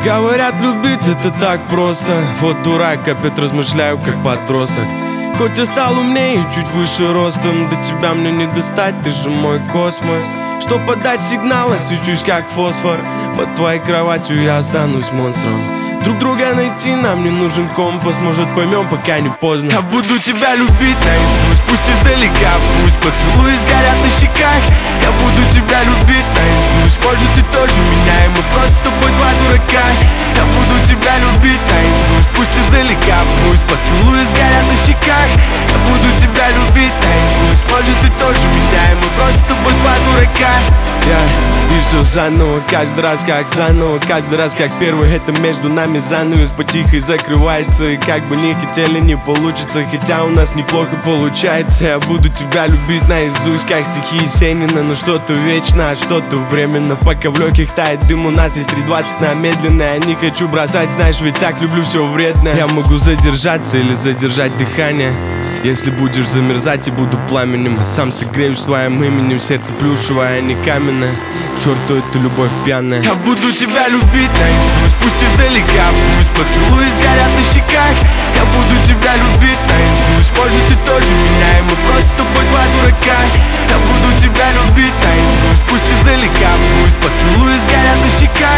Говорят, любить это так просто. Вот дурак, опять размышляю, как подросток. Хоть я стал умнее и чуть выше ростом, до тебя мне не достать, ты же мой космос. Чтоб подать сигнал, я свечусь как фосфор. Под твоей кроватью я останусь монстром. Друг друга найти нам не нужен компас. Может поймем, пока не поздно. Я буду тебя любить наизусть, пусть издалека, пусть поцелуи сгорят на щеках. Я буду тебя любить наизусть, может ты тоже меня, и мы просто с тобой два дурака. Я буду тебя любить наизусть, пусть издалека, пусть поцелуи сгорят на щеках. Я буду тебя любить наизусть, может ты тоже меня, и мы просто с тобой два дурака. И все заново, каждый раз как заново, каждый раз как первый. Это между нами занавес потихо закрывается. И как бы не хотели, не получится, хотя у нас неплохо получается. Я буду тебя любить наизусть, как стихи Есенина. Но что-то вечно, а что-то временно. Пока в легких тает дым, у нас есть 3:20 на медленное. Я не хочу бросать, знаешь, ведь так люблю все вредное. Я могу задержаться или задержать дыхание. Если будешь замерзать, я буду пламенем, а сам согреюсь твоим именем. Сердце плюшевое, а не каменное. К черту эту любовь пьяная. Я буду тебя любить наизусть, пусть издалека, пусть поцелуи сгорят на щеках. Я буду тебя любить наизусть, может ты тоже меня, и мы просто с тобой два дурака. Я буду тебя любить наизусть, пусть издалека, пусть поцелуи сгорят на щеках.